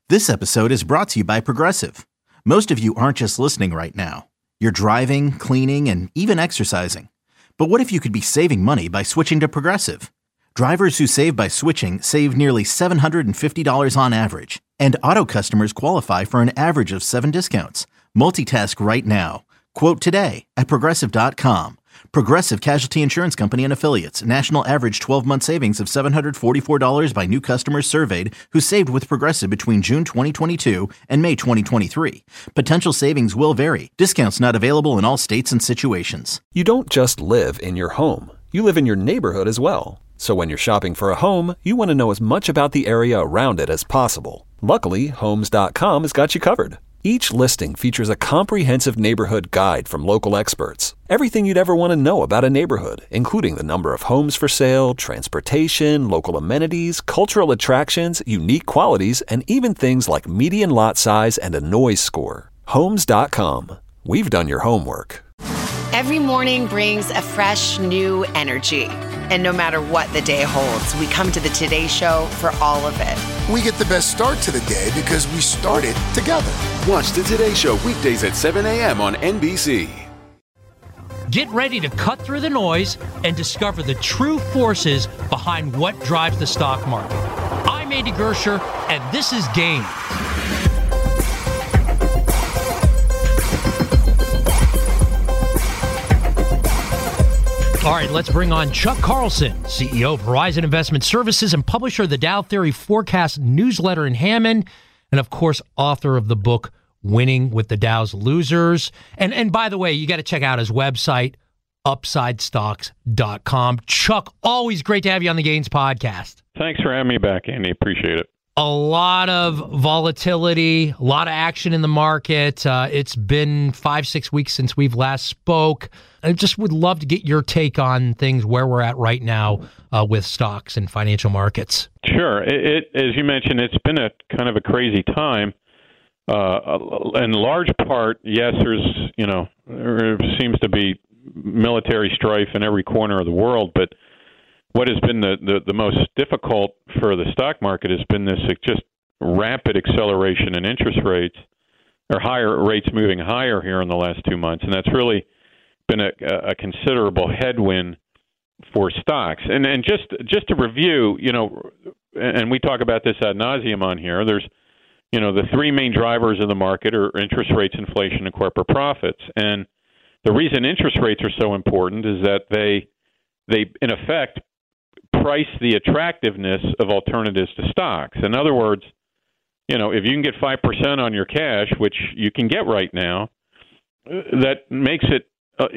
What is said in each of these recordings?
This episode is brought to you by Progressive. Most of you aren't just listening right now. You're driving, cleaning, and even exercising. But what if you could be saving money by switching to Progressive? Drivers who save by switching save nearly $750 on average. And auto customers qualify for an average of 7 discounts. Multitask right now. Quote today at Progressive.com. Progressive Casualty Insurance Company and Affiliates. National average 12-month savings of $744 by new customers surveyed who saved with Progressive between June 2022 and May 2023. Potential savings will vary. Discounts not available in all states and situations. You don't just live in your home. You live in your neighborhood as well. So when you're shopping for a home, you want to know as much about the area around it as possible. Luckily, Homes.com has got you covered. Each listing features a comprehensive neighborhood guide from local experts. Everything you'd ever want to know about a neighborhood, including the number of homes for sale, transportation, local amenities, cultural attractions, unique qualities, and even things like median lot size and a noise score. Homes.com. We've done your homework. Every morning brings a fresh, new energy. And no matter what the day holds, we come to the Today Show for all of it. We get the best start to the day because we started together. Watch the Today Show weekdays at 7 a.m. on NBC. Get ready to cut through the noise and discover the true forces behind what drives the stock market. I'm Andy Gersher, and this is Game. All right, let's bring on Chuck Carlson, CEO of Horizon Investment Services and publisher of the Dow Theory Forecast newsletter in Hammond, and of course, author of the book Winning with the Dow's Losers. And by the way, you got to check out his website, upsidestocks.com. Chuck, always great to have you on the Gains podcast. Thanks for having me back, Andy. Appreciate it. A lot of volatility, a lot of action in the market. It's been 5-6 weeks since we've last spoke. I just would love to get your take on things where we're at right now with stocks and financial markets. Sure. As you mentioned, it's been a kind of a crazy time. In large part, yes, there seems to be military strife in every corner of the world, but what has been the most difficult for the stock market has been this just rapid acceleration in interest rates, or higher rates moving higher here in the last 2 months, and that's really been a considerable headwind for stocks. And just to review, and we talk about this ad nauseum on here. There's, the three main drivers of the market are interest rates, inflation, and corporate profits. And the reason interest rates are so important is that they in effect price the attractiveness of alternatives to stocks. In other words, if you can get 5% on your cash, which you can get right now, that makes it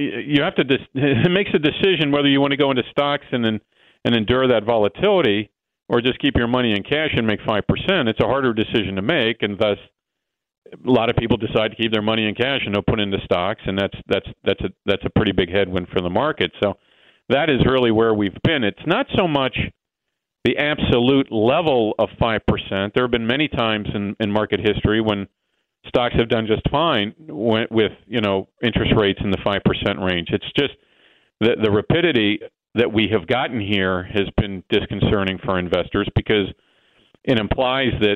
it makes a decision whether you want to go into stocks and endure that volatility, or just keep your money in cash and make 5%. It's a harder decision to make, and thus a lot of people decide to keep their money in cash and don't put into stocks, and that's a pretty big headwind for the market. So that is really where we've been. It's not so much the absolute level of 5%. There have been many times in market history when stocks have done just fine with interest rates in the 5% range. It's just the rapidity that we have gotten here has been disconcerting for investors, because it implies that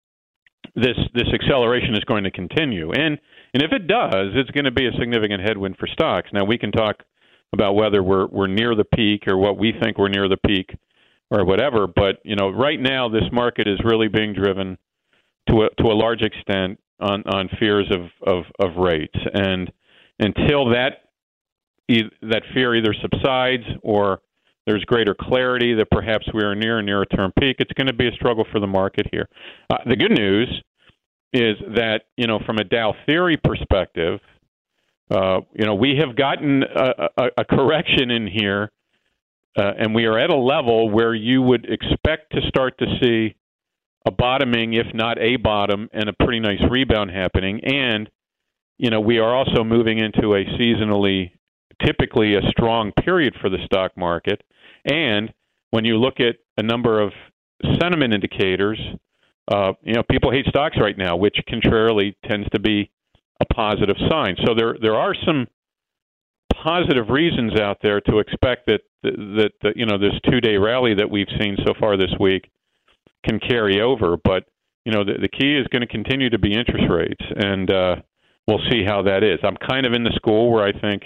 this acceleration is going to continue. And if it does, it's going to be a significant headwind for stocks. Now, we can talk about whether we're near the peak, or what we think we're near the peak, or whatever. But right now, this market is really being driven to a large extent on fears of rates, and until that fear either subsides or there's greater clarity that perhaps we are near a near-term peak, it's going to be a struggle for the market here. The good news is that from a Dow theory perspective, we have gotten a correction in here, and we are at a level where you would expect to start to see a bottoming, if not a bottom, and a pretty nice rebound happening. And, we are also moving into a seasonally, typically a strong period for the stock market. And when you look at a number of sentiment indicators, people hate stocks right now, which contrarily tends to be a positive sign. So there are some positive reasons out there to expect that this 2-day rally that we've seen so far this week can carry over. But the key is going to continue to be interest rates, and we'll see how that is. I'm kind of in the school where I think,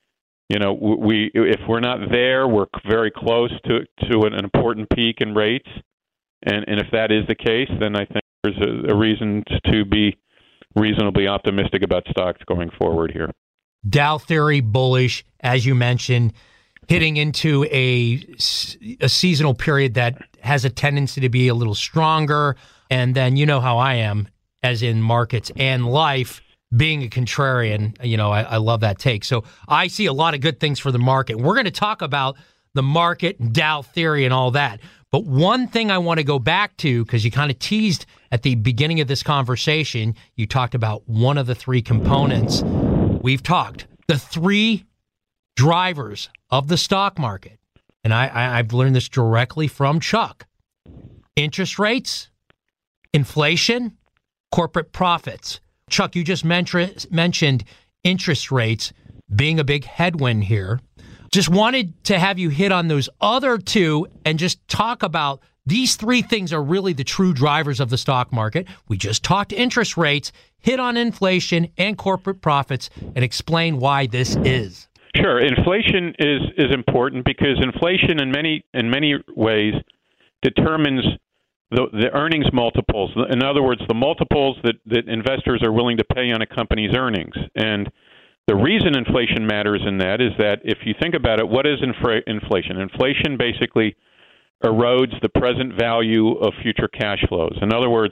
if we're not there, we're very close to an important peak in rates, and if that is the case, then I think there's a reason to be reasonably optimistic about stocks going forward here. Dow theory bullish, as you mentioned, hitting into a seasonal period that has a tendency to be a little stronger. And then you know how I am, as in markets and life, being a contrarian. I love that take. So I see a lot of good things for the market. We're going to talk about the market, Dow theory, and all that. But one thing I want to go back to, because you kind of teased at the beginning of this conversation, you talked about one of the three components. We've talked the three drivers of the stock market. And I've learned this directly from Chuck. Interest rates, inflation, corporate profits. Chuck, you just mentioned interest rates being a big headwind here. Just wanted to have you hit on those other two and just talk about these three things are really the true drivers of the stock market. We just talked interest rates, hit on inflation and corporate profits, and explain why this is. Sure. Inflation is important because inflation in many ways determines the earnings multiples. In other words, the multiples that investors are willing to pay on a company's earnings. And the reason inflation matters in that is that if you think about it, what is inflation? Inflation basically erodes the present value of future cash flows. In other words,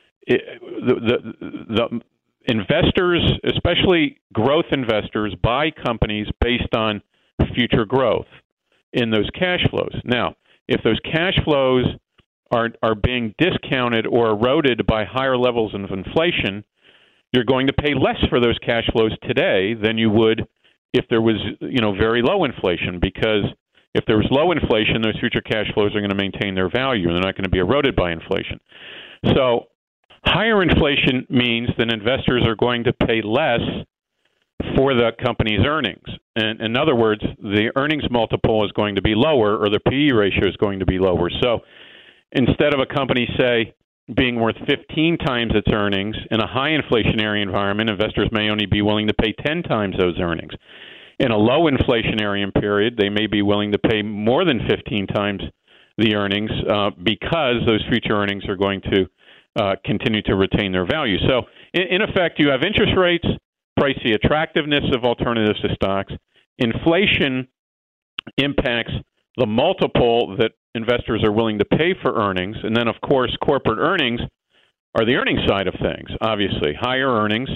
the investors, especially growth investors, buy companies based on future growth in those cash flows. Now, if those cash flows are being discounted or eroded by higher levels of inflation, you're going to pay less for those cash flows today than you would if there was, very low inflation, because if there was low inflation, those future cash flows are going to maintain their value and they're not going to be eroded by inflation. So higher inflation means that investors are going to pay less for the company's earnings. And in other words, the earnings multiple is going to be lower, or the PE ratio is going to be lower. So instead of a company, say, being worth 15 times its earnings, in a high inflationary environment, investors may only be willing to pay 10 times those earnings. In a low inflationary period, they may be willing to pay more than 15 times the earnings because those future earnings are going to continue to retain their value. So, in effect, you have interest rates, price the attractiveness of alternatives to stocks. Inflation impacts the multiple that investors are willing to pay for earnings. And then, of course, corporate earnings are the earnings side of things. Obviously, higher earnings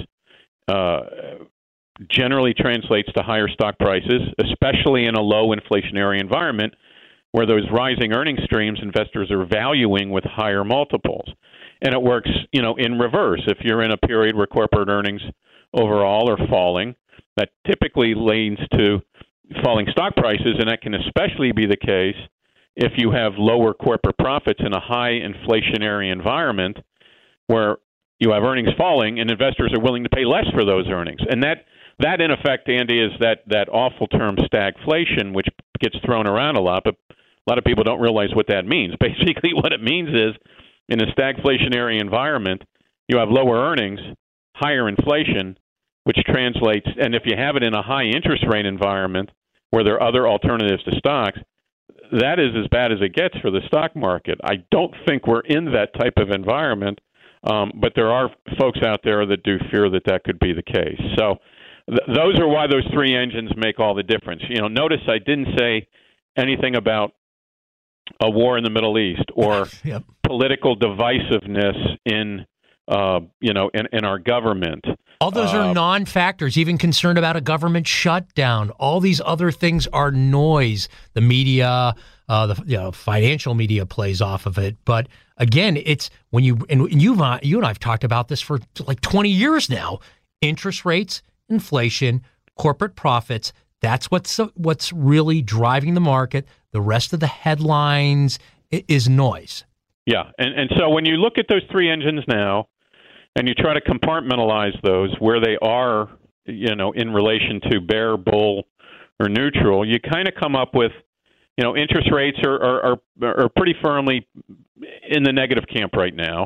generally translates to higher stock prices, especially in a low inflationary environment where those rising earning streams investors are valuing with higher multiples. And it works, in reverse. If you're in a period where corporate earnings overall are falling, that typically leads to falling stock prices, and that can especially be the case if you have lower corporate profits in a high inflationary environment where you have earnings falling and investors are willing to pay less for those earnings. And that in effect, Andy, is that awful term stagflation, which gets thrown around a lot, but a lot of people don't realize what that means. Basically, what it means is in a stagflationary environment, you have lower earnings, higher inflation, which translates, and if you have it in a high interest rate environment where there are other alternatives to stocks, that is as bad as it gets for the stock market. I don't think we're in that type of environment, but there are folks out there that do fear that could be the case. So those are why those three engines make all the difference. Notice I didn't say anything about a war in the Middle East or Yep. political divisiveness in our government. All those are non-factors, even concerned about a government shutdown. All these other things are noise. The media, the financial media plays off of it. But again, it's when you and you and I've talked about this for like 20 years now. Interest rates, inflation, corporate profits. That's what's really driving the market. The rest of the headlines is noise. Yeah, and so when you look at those three engines now, and you try to compartmentalize those where they are, in relation to bear, bull, or neutral, you kind of come up with, interest rates are pretty firmly in the negative camp right now.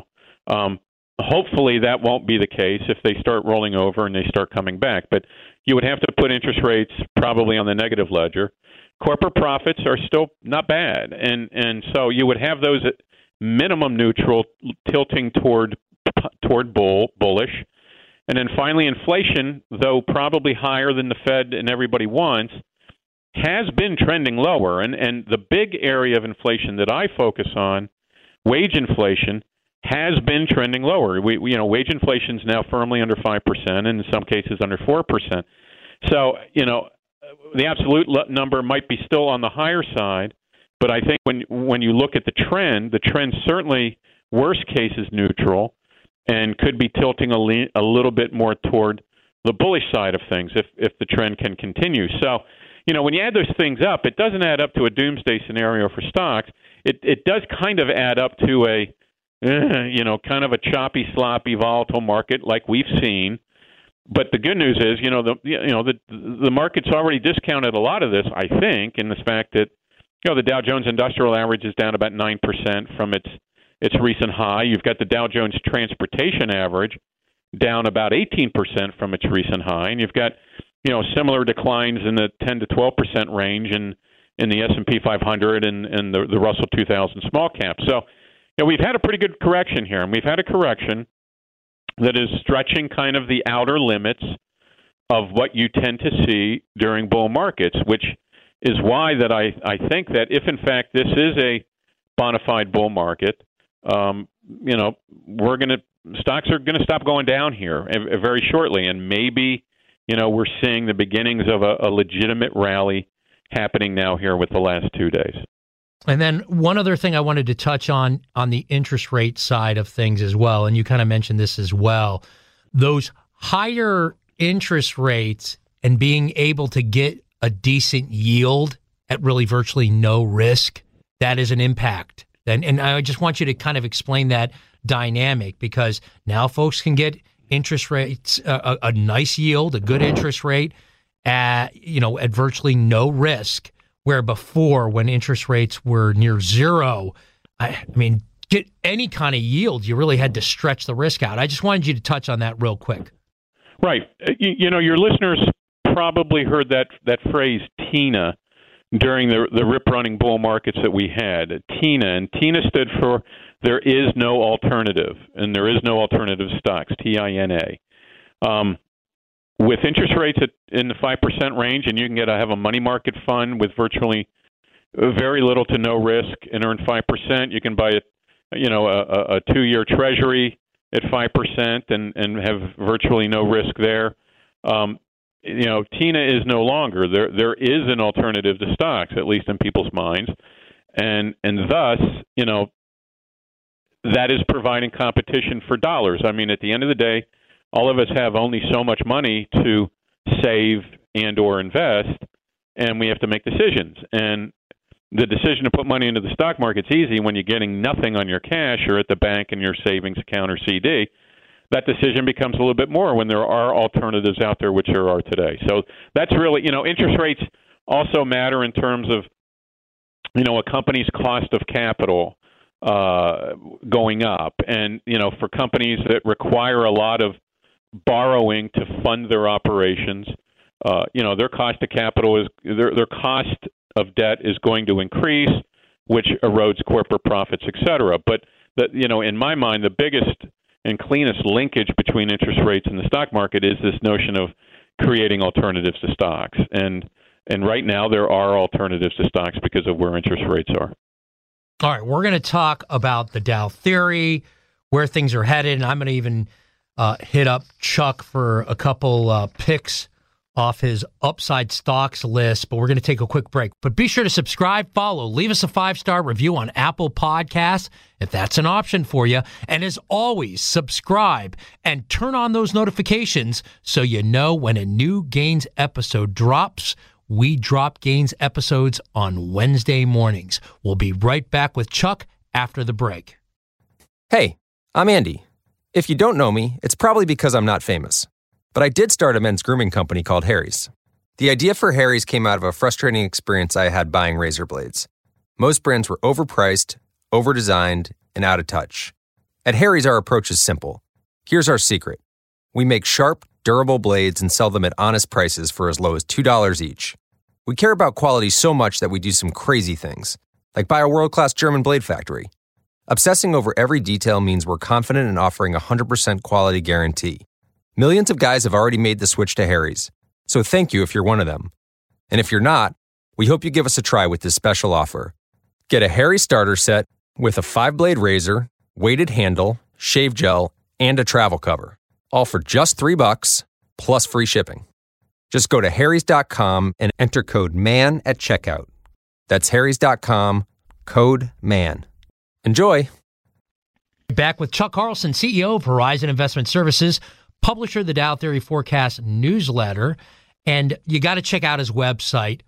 Hopefully that won't be the case if they start rolling over and they start coming back. But you would have to put interest rates probably on the negative ledger. Corporate profits are still not bad, and so you would have those at minimum neutral, tilting toward bullish. And then finally, inflation, though probably higher than the Fed and everybody wants, has been trending lower. And the big area of inflation that I focus on, wage inflation, has been trending lower. Wage inflation is now firmly under 5%, and in some cases under 4%. So, the absolute number might be still on the higher side, but I think when you look at the trend certainly worst case is neutral and could be tilting a little bit more toward the bullish side of things if the trend can continue. So, when you add those things up, it doesn't add up to a doomsday scenario for stocks. It does kind of add up to a kind of a choppy, sloppy, volatile market like we've seen. But the good news is, the market's already discounted a lot of this, I think, in the fact that, the Dow Jones Industrial Average is down about 9% from its recent high. You've got the Dow Jones Transportation Average down about 18% from its recent high, and you've got, similar declines in the 10 to 12% range in the S&P 500 and the Russell 2000 small cap. So, we've had a pretty good correction here, and we've had a correction that is stretching kind of the outer limits of what you tend to see during bull markets, which is why that I think that if, in fact, this is a bona fide bull market, stocks are going to stop going down here very shortly, and maybe, we're seeing the beginnings of a legitimate rally happening now here with the last 2 days. And then one other thing I wanted to touch on the interest rate side of things as well, and you kind of mentioned this as well, those higher interest rates and being able to get a decent yield at really virtually no risk, that is an impact. And I just want you to kind of explain that dynamic, because now folks can get interest rates, a nice yield, a good interest rate at virtually no risk. Where before, when interest rates were near zero, I mean, get any kind of yield, you really had to stretch the risk out. I just wanted you to touch on that real quick. Right. Your listeners probably heard that phrase TINA during the rip-running bull markets that we had. TINA stood for there is no alternative, and there is no alternative stocks, TINA. With interest rates in the 5% range, and you can have a money market fund with virtually very little to no risk and earn 5%. You can buy a 2-year Treasury at 5% and have virtually no risk there. TINA is no longer there. There is an alternative to stocks, at least in people's minds, and thus that is providing competition for dollars. I mean, at the end of the day, all of us have only so much money to save and or invest, and we have to make decisions. And the decision to put money into the stock market's easy when you're getting nothing on your cash or at the bank in your savings account or CD. That decision becomes a little bit more when there are alternatives out there, which there are today. So that's really, interest rates also matter in terms of, a company's cost of capital going up. And, for companies that require a lot of borrowing to fund their operations, their cost of capital is their cost of debt is going to increase, which erodes corporate profits, et cetera. But in my mind, the biggest and cleanest linkage between interest rates and the stock market is this notion of creating alternatives to stocks. And right now there are alternatives to stocks because of where interest rates are. All right, we're going to talk about the Dow theory, where things are headed, and I'm going to even hit up Chuck for a couple picks off his upside stocks list, but we're going to take a quick break. But be sure to subscribe, follow, leave us a 5-star review on Apple Podcasts if that's an option for you. And as always, subscribe and turn on those notifications so you know when a new Gains episode drops. We drop Gains episodes on Wednesday mornings. We'll be right back with Chuck after the break. Hey, I'm Andy. If you don't know me, it's probably because I'm not famous. But I did start a men's grooming company called Harry's. The idea for Harry's came out of a frustrating experience I had buying razor blades. Most brands were overpriced, overdesigned, and out of touch. At Harry's, our approach is simple. Here's our secret. We make sharp, durable blades and sell them at honest prices for as low as $2 each. We care about quality so much that we do some crazy things, like buy a world-class German blade factory. Obsessing over every detail means we're confident in offering a 100% quality guarantee. Millions of guys have already made the switch to Harry's, so thank you if you're one of them. And if you're not, we hope you give us a try with this special offer. Get a Harry starter set with a 5-blade razor, weighted handle, shave gel, and a travel cover, all for just $3 plus free shipping. Just go to harrys.com and enter code MAN at checkout. That's harrys.com, code MAN. Enjoy. Back with Chuck Carlson, CEO of Horizon Investment Services, publisher of the Dow Theory Forecast newsletter. And you got to check out his website,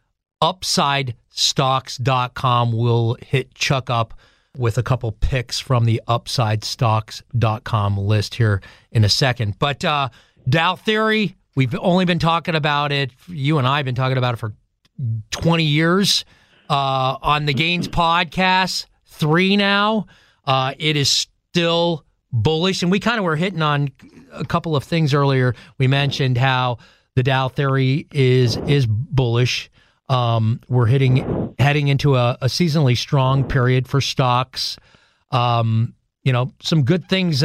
UpsideStocks.com. We'll hit Chuck up with a couple picks from the UpsideStocks.com list here in a second. But Dow Theory, we've only been talking about it, you and I have been talking about it for 20 years on the Gains podcast, 3 now. It is still bullish, and we kind of were hitting on a couple of things earlier. We mentioned how the Dow Theory is bullish. We're heading into a seasonally strong period for stocks. Some good things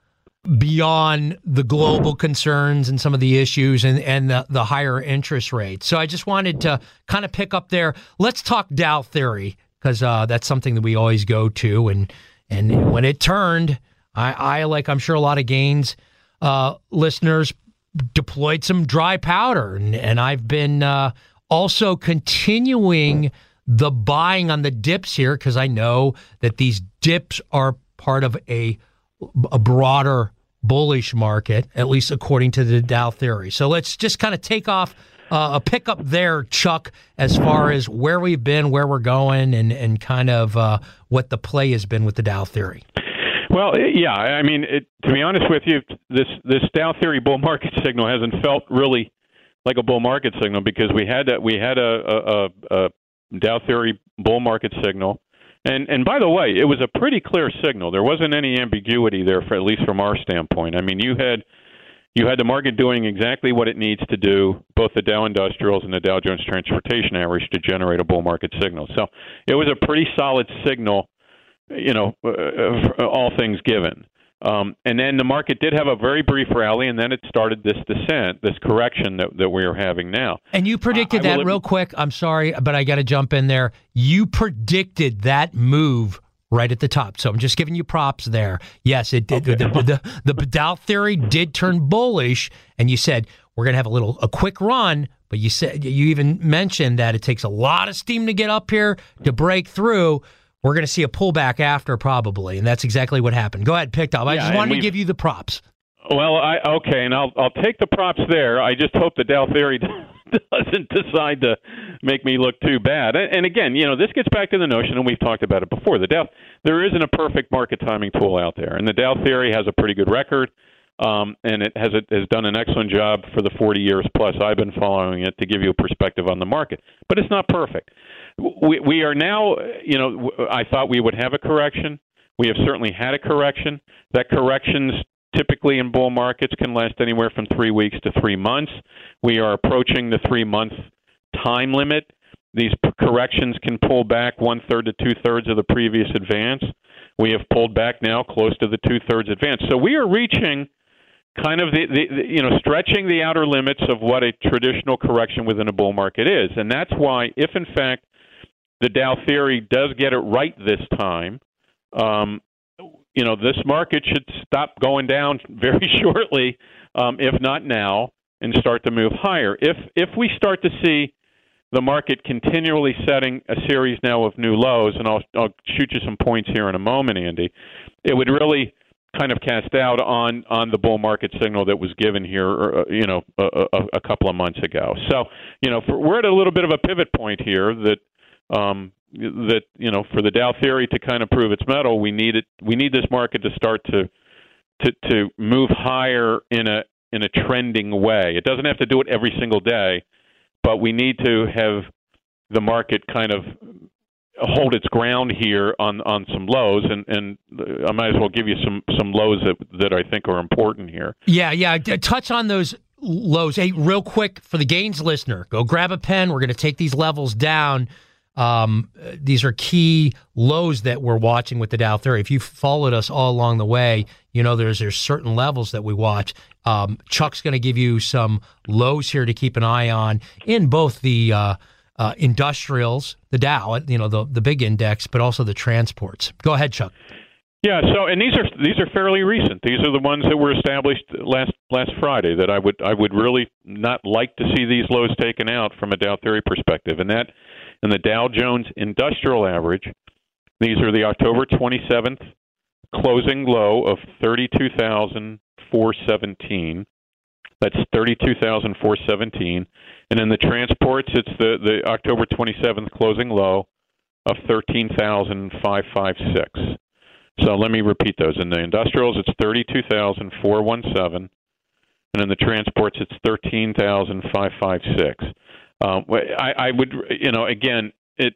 beyond the global concerns and some of the issues and the higher interest rates. So I just wanted to kind of pick up there. Let's talk Dow Theory, because that's something that we always go to. And when it turned, I like I'm sure a lot of Gains listeners, deployed some dry powder. And I've been also continuing the buying on the dips here, because I know that these dips are part of a broader bullish market, at least according to the Dow Theory. So let's just kind of take off a pickup there, Chuck, as far as where we've been, where we're going, and kind of what the play has been with the Dow Theory. Well, yeah, I mean, to be honest with you, this Dow Theory bull market signal hasn't felt really like a bull market signal, because we had a Dow Theory bull market signal, and by the way, it was a pretty clear signal. There wasn't any ambiguity there, at least from our standpoint. I mean, you had the market doing exactly what it needs to do, both the Dow Industrials and the Dow Jones Transportation Average, to generate a bull market signal. So it was a pretty solid signal, all things given. And then the market did have a very brief rally, and then it started this descent, this correction that we are having now. And you predicted that real quick. I'm sorry, but I got to jump in there. You predicted that move right at the top. So I'm just giving you props there. Yes, it did. Okay. The Dow Theory did turn bullish, and you said we're going to have a quick run, but you even mentioned that it takes a lot of steam to get up here to break through. We're going to see a pullback after, probably, and that's exactly what happened. Go ahead, picked up. I just wanted to give you the props. Well, and I'll take the props there. I just hope the Dow Theory doesn't decide to make me look too bad. And again, this gets back to the notion, and we've talked about it before. There isn't a perfect market timing tool out there, and the Dow Theory has a pretty good record, and it has done an excellent job for the 40 years plus I've been following it to give you a perspective on the market. But it's not perfect. We are now, I thought we would have a correction. We have certainly had a correction. That corrections typically in bull markets can last anywhere from 3 weeks to 3 months. We are approaching the 3-month time limit. These corrections can pull back 1/3 to 2/3 of the previous advance. We have pulled back now close to the 2/3 advance. So we are reaching kind of stretching the outer limits of what a traditional correction within a bull market is. And that's why, if in fact the Dow Theory does get it right this time, this market should stop going down very shortly, if not now, and start to move higher. If we start to see the market continually setting a series now of new lows, and I'll shoot you some points here in a moment, Andy, it would really kind of cast doubt on the bull market signal that was given here, a couple of months ago. So, we're at a little bit of a pivot point here that for the Dow Theory to kind of prove its mettle, we need this market to start to move higher in a trending way. It doesn't have to do it every single day, but we need to have the market kind of hold its ground here on some lows, and I might as well give you some lows that I think are important here. Yeah. Touch on those lows. Hey, real quick for the Gains listener, go grab a pen. We're going to take these levels down. These are key lows that we're watching with the Dow theory. If you've followed us all along the way, you know there's certain levels that we watch. Chuck's going to give you some lows here to keep an eye on in both the industrials, the Dow, the big index, but also the transports. Go ahead, Chuck. Yeah. So, and these are fairly recent. These are the ones that were established last Friday. That I would really not like to see these lows taken out from a Dow theory perspective, and that. And the Dow Jones Industrial Average, these are the October 27th closing low of 32,417. That's 32,417. And in the transports, it's the October 27th closing low of 13,556. So let me repeat those. In the industrials, it's 32,417. And in the transports, it's 13,556. I would, again, it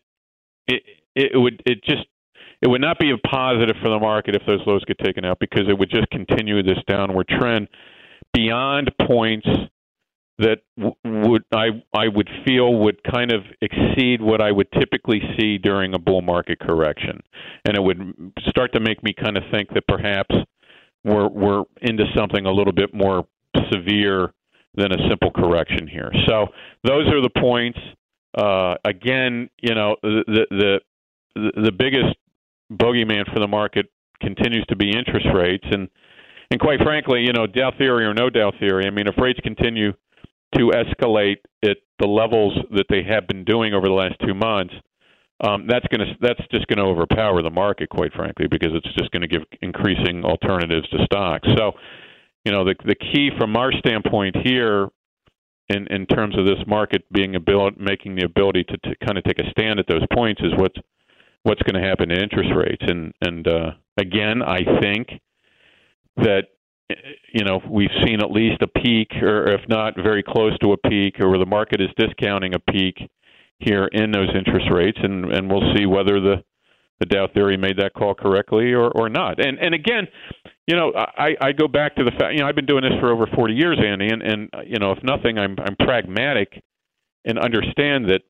would not be a positive for the market if those lows get taken out, because it would just continue this downward trend beyond points that I would feel would kind of exceed what I would typically see during a bull market correction, and it would start to make me kind of think that perhaps we're into something a little bit more severe than a simple correction here. So those are the points. Again, the biggest bogeyman for the market continues to be interest rates, and quite frankly, Dow theory or no Dow theory. I mean, if rates continue to escalate at the levels that they have been doing over the last 2 months, that's just going to overpower the market, quite frankly, because it's just going to give increasing alternatives to stocks. So, the key from our standpoint here, in terms of this market making the ability to kind of take a stand at those points, is what's going to happen to interest rates. And again, I think that we've seen at least a peak, or if not very close to a peak, or where the market is discounting a peak here in those interest rates, and we'll see whether the Dow theory made that call correctly or not. And again, I go back to the fact, I've been doing this for over 40 years, Andy, and if nothing, I'm pragmatic and understand that,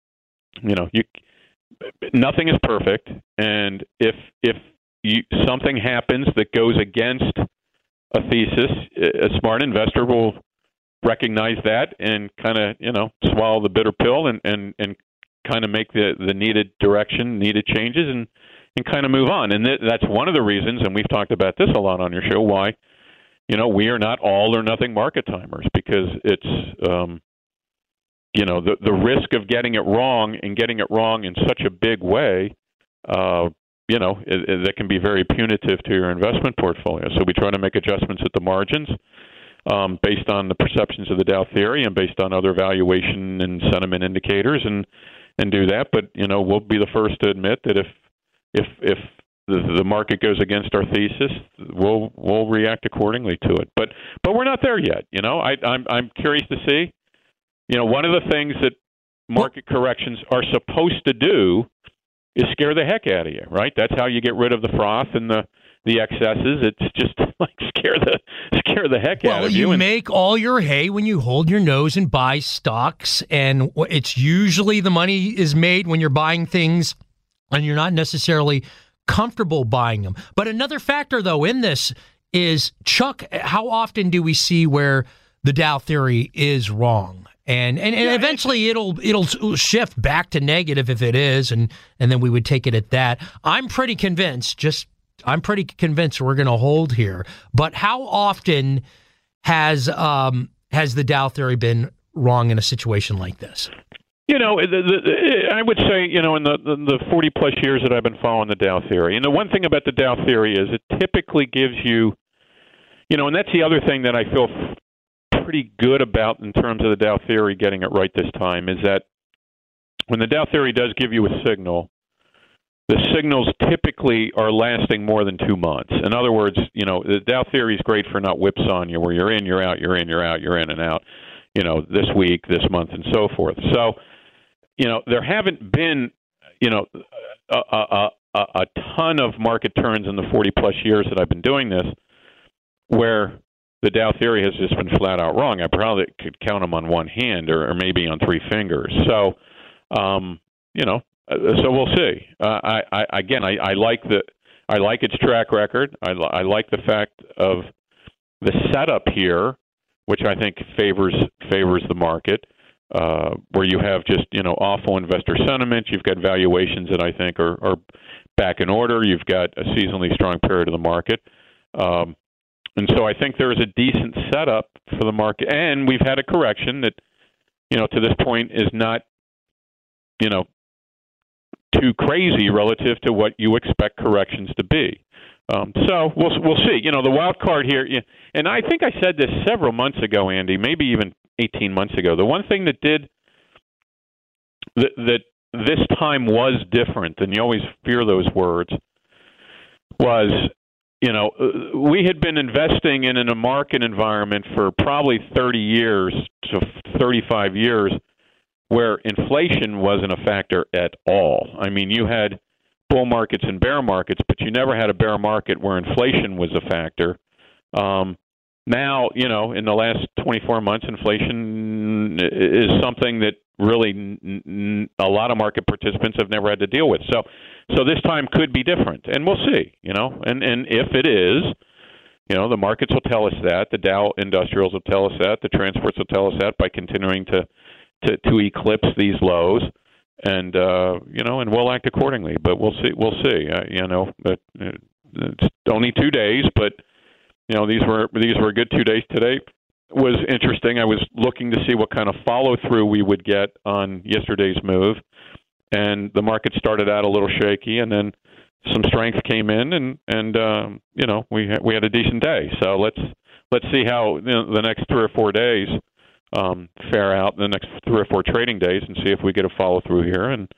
nothing is perfect, and if something happens that goes against a thesis, a smart investor will recognize that and kind of, swallow the bitter pill and kind of make the needed changes and kind of move on. And that's one of the reasons, and we've talked about this a lot on your show, why, we are not all or nothing market timers, because it's, the risk of getting it wrong and getting it wrong in such a big way, that can be very punitive to your investment portfolio. So we try to make adjustments at the margins based on the perceptions of the Dow theory and based on other valuation and sentiment indicators, and do that. But, we'll be the first to admit that if the market goes against our thesis, we'll react accordingly to it. But we're not there yet. I'm curious to see. One of the things that market corrections are supposed to do is scare the heck out of you, right? That's how you get rid of the froth and the excesses. It's just like scare the heck out of you. Well, you make all your hay when you hold your nose and buy stocks, and it's usually the money is made when you're buying things and you're not necessarily comfortable buying them. But another factor, though, in this is, Chuck, how often do we see where the Dow theory is wrong? And eventually it'll shift back to negative if it is, and then we would take it at that. I'm pretty convinced we're going to hold here. But how often has the Dow theory been wrong in a situation like this? I would say, in the 40-plus years that I've been following the Dow theory, and the one thing about the Dow theory is it typically gives you, and that's the other thing that I feel pretty good about in terms of the Dow theory getting it right this time, is that when the Dow theory does give you a signal, the signals typically are lasting more than 2 months. In other words, the Dow theory is great for not whipsawing you, where you're in, you're out, you're in, you're out, you're in and out, this week, this month, and so forth. So, there haven't been, a ton of market turns in the 40-plus years that I've been doing this where the Dow theory has just been flat out wrong. I probably could count them on one hand or maybe on three fingers. So, so we'll see. I like its track record. I like the fact of the setup here, which I think favors the market, where you have just awful investor sentiment. You've got valuations that I think are back in order. You've got a seasonally strong period of the market. And so I think there is a decent setup for the market. And we've had a correction that, to this point is not, too crazy relative to what you expect corrections to be. So we'll see. The wild card here, and I think I said this several months ago, Andy, maybe even 18 months ago. The one thing that this time was different, and you always fear those words, was we had been investing in a market environment for probably 30 years to 35 years where inflation wasn't a factor at all. I mean, you had bull markets and bear markets, but you never had a bear market where inflation was a factor. Now, in the last 24 months, inflation is something that really a lot of market participants have never had to deal with. So this time could be different, and we'll see, and if it is, the markets will tell us that, the Dow Industrials will tell us that, the transports will tell us that by continuing to eclipse these lows, and and we'll act accordingly. But we'll see. But it's only 2 days, but these were a good 2 days. Today was interesting. I was looking to see what kind of follow through we would get on yesterday's move, and the market started out a little shaky, and then some strength came in, and we had a decent day. So let's see how the next 3 or 4 days fare out, the next 3 or 4 trading days, and see if we get a follow through here, and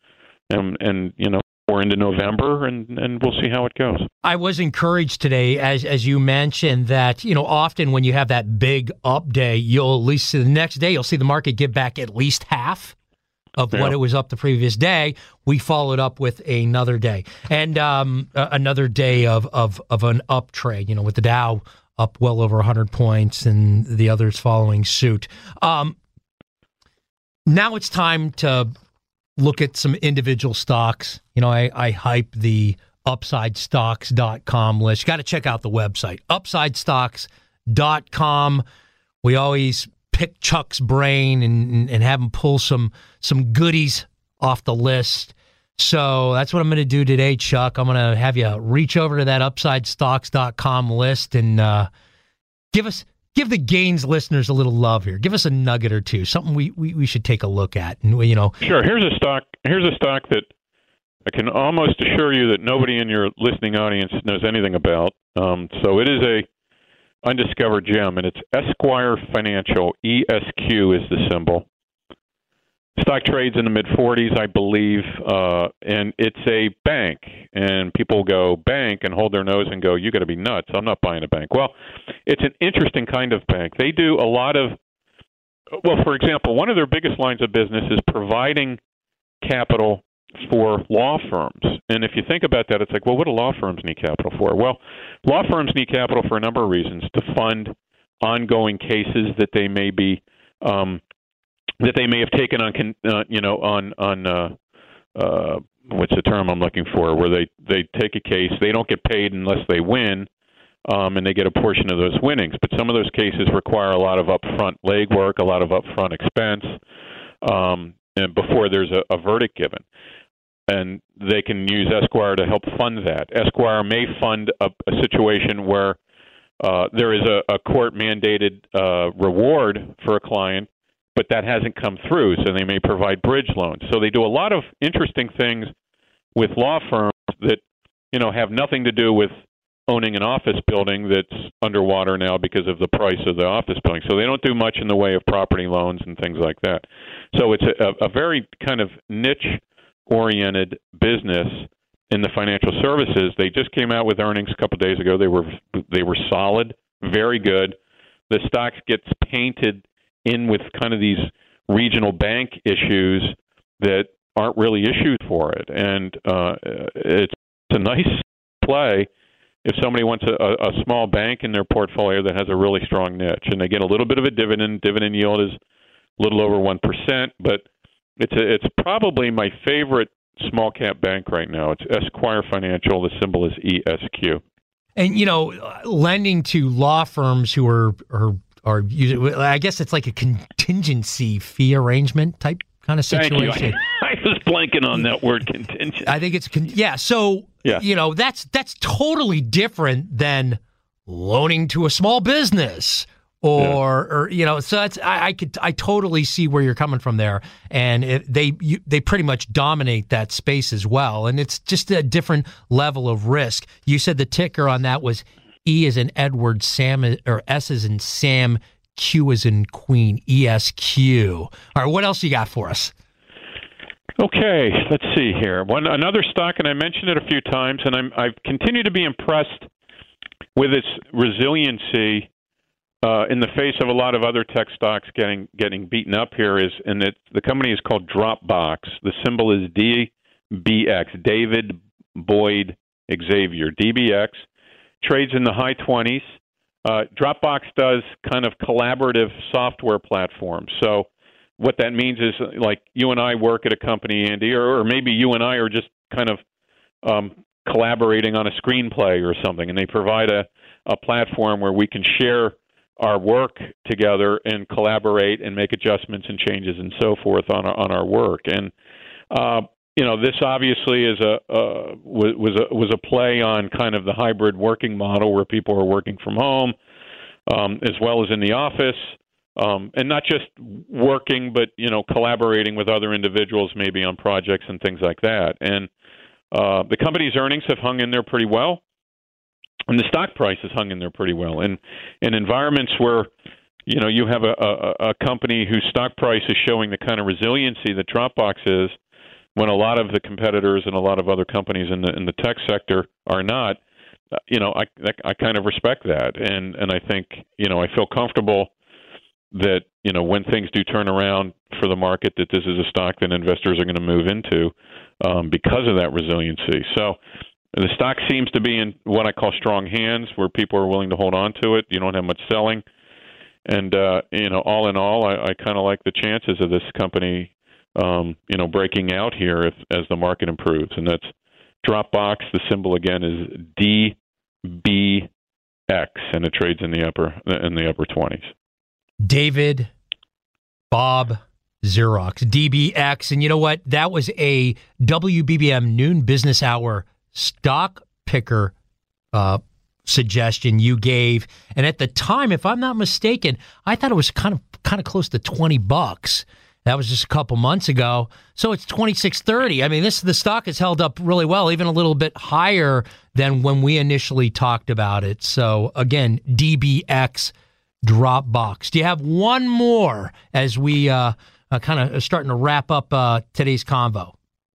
we're into November, and we'll see how it goes. I was encouraged today, as you mentioned, that often when you have that big up day, you'll at least the next day you'll see the market give back at least half of what it was up the previous day. We followed up with another day, and another day of an up trade. With the Dow up well over 100 points and the others following suit. Now it's time to look at some individual stocks. I hype the UpsideStocks.com list. You got to check out the website, UpsideStocks.com. We always pick Chuck's brain and have him pull some goodies off the list. So that's what I'm going to do today, Chuck. I'm going to have you reach over to that UpsideStocks.com list and give the Gains listeners a little love here. Give us a nugget or two, something we should take a look at. And Sure. Here's a stock that I can almost assure you that nobody in your listening audience knows anything about. So it is a undiscovered gem, and it's Esquire Financial. ESQ is the symbol. Stock trades in the mid-40s, I believe, and it's a bank. And people go, bank, and hold their nose and go, you got to be nuts. I'm not buying a bank. Well, it's an interesting kind of bank. They do a lot of, for example, one of their biggest lines of business is providing capital for law firms. And if you think about that, it's like, well, what do law firms need capital for? Well, law firms need capital for a number of reasons: to fund ongoing cases that they may be that they may have taken on what's the term I'm looking for, where they take a case, they don't get paid unless they win, and they get a portion of those winnings. But some of those cases require a lot of upfront legwork, a lot of upfront expense, and before there's a verdict given. And they can use Esquire to help fund that. Esquire may fund a situation where there is a court-mandated reward for a client, but that hasn't come through, so they may provide bridge loans. So they do a lot of interesting things with law firms that, have nothing to do with owning an office building that's underwater now because of the price of the office building. So they don't do much in the way of property loans and things like that. So it's a very kind of niche-oriented business in the financial services. They just came out with earnings a couple of days ago. They were solid, very good. The stock gets painted in with kind of these regional bank issues that aren't really issued for it. And it's a nice play if somebody wants a small bank in their portfolio that has a really strong niche, and they get a little bit of a dividend. Dividend yield is a little over 1%, but it's probably my favorite small cap bank right now. It's Esquire Financial. The symbol is ESQ. And lending to law firms who are using, I guess it's like a contingency fee arrangement type kind of situation. Thank you. I was blanking on that word, contingent. I think it's So that's totally different than loaning to a small business or So that's I totally see where you're coming from there, and they pretty much dominate that space as well, and it's just a different level of risk. You said the ticker on that was E as in Edward, Sam, or S as in Sam, Q as in Queen, ESQ. All right, what else you got for us? Okay, let's see here. Another stock, and I mentioned it a few times, and I've continued to be impressed with its resiliency in the face of a lot of other tech stocks getting beaten up here. The company is called Dropbox. The symbol is DBX, David Boyd Xavier. DBX trades in the high 20s. Dropbox does kind of collaborative software platforms. So what that means is, like, you and I work at a company, Andy, or maybe you and I are just kind of collaborating on a screenplay or something, and they provide a platform where we can share our work together and collaborate and make adjustments and changes and so forth on our work. And this obviously is was a play on kind of the hybrid working model where people are working from home as well as in the office, and not just working, but collaborating with other individuals maybe on projects and things like that. And the company's earnings have hung in there pretty well, and the stock price has hung in there pretty well. And in environments where you have a company whose stock price is showing the kind of resiliency that Dropbox is, when a lot of the competitors and a lot of other companies in the tech sector are not, I kind of respect that, and I think I feel comfortable that when things do turn around for the market, that this is a stock that investors are going to move into because of that resiliency. So the stock seems to be in what I call strong hands, where people are willing to hold on to it. You don't have much selling, and all in all, I kind of like the chances of this company breaking out here as the market improves. And that's Dropbox. The symbol again is DBX, and it trades in the upper 20s. David Bob Xerox, DBX. And you know what? That was a WBBM noon business hour stock picker suggestion you gave. And at the time, if I'm not mistaken, I thought it was kind of close to $20. That was just a couple months ago. So it's $26.30. I mean, the stock has held up really well, even a little bit higher than when we initially talked about it. So again, DBX, Dropbox. Do you have one more as we kind of starting to wrap up today's convo?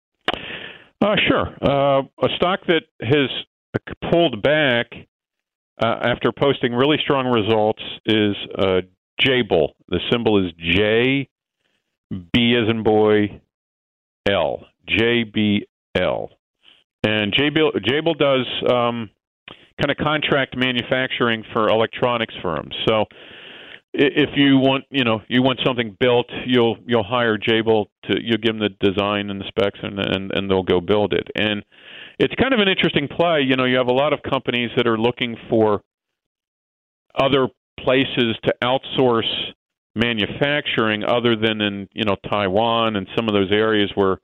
Sure. A stock that has pulled back after posting really strong results is Jabil. The symbol is J, B as in boy, L. JBL. And Jabil does kind of contract manufacturing for electronics firms. So if you want, you want something built, you'll hire Jabil you'll give them the design and the specs, and they'll go build it. And it's kind of an interesting play. You have a lot of companies that are looking for other places to outsource manufacturing other than in Taiwan and some of those areas where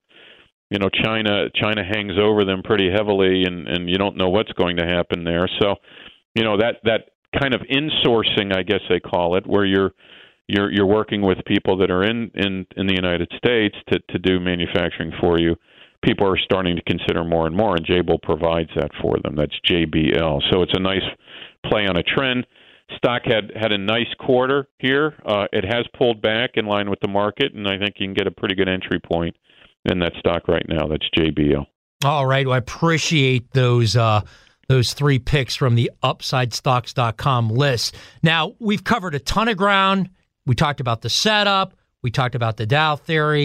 China hangs over them pretty heavily, and you don't know what's going to happen there. So that kind of insourcing, I guess they call it, where you're working with people that are in the United States to do manufacturing for you. People are starting to consider more and more, and Jabil provides that for them. That's JBL. So it's a nice play on a trend. Stock had a nice quarter here. It has pulled back in line with the market, and I think you can get a pretty good entry point in that stock right now. That's JBL. All right. Well, I appreciate those three picks from the UpsideStocks.com list. Now, we've covered a ton of ground. We talked about the setup. We talked about the Dow theory.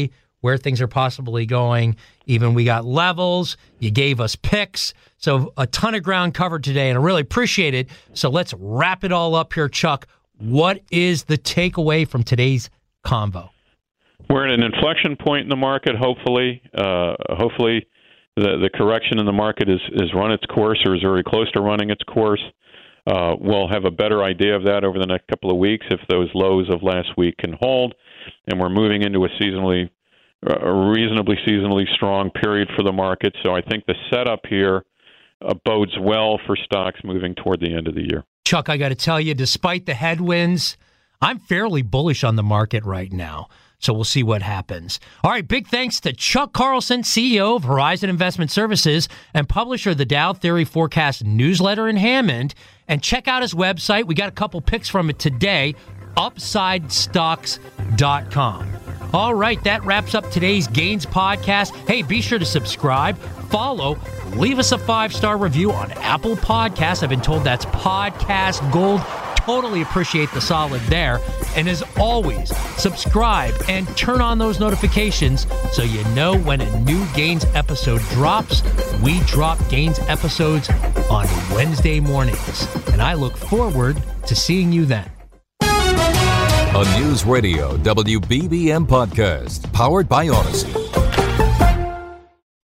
where things are possibly going. Even we got levels. You gave us picks. So a ton of ground covered today, and I really appreciate it. So let's wrap it all up here, Chuck. What is the takeaway from today's convo? We're at an inflection point in the market, hopefully. Hopefully the correction in the market is run its course or is very close to running its course. We'll have a better idea of that over the next couple of weeks if those lows of last week can hold. And we're moving into a reasonably seasonally strong period for the market. So I think the setup here bodes well for stocks moving toward the end of the year. Chuck, I got to tell you, despite the headwinds, I'm fairly bullish on the market right now. So we'll see what happens. All right, big thanks to Chuck Carlson, CEO of Horizon Investment Services and publisher of the Dow Theory Forecast newsletter in Hammond. And check out his website. We got a couple picks from it today, upsidestocks.com. All right, that wraps up today's Gains podcast. Hey, be sure to subscribe, follow, leave us a 5-star review on Apple Podcasts. I've been told that's podcast gold. Totally appreciate the solid there. And as always, subscribe and turn on those notifications so you know when a new Gains episode drops. We drop Gains episodes on Wednesday mornings. And I look forward to seeing you then. A News Radio WBBM podcast powered by Odyssey.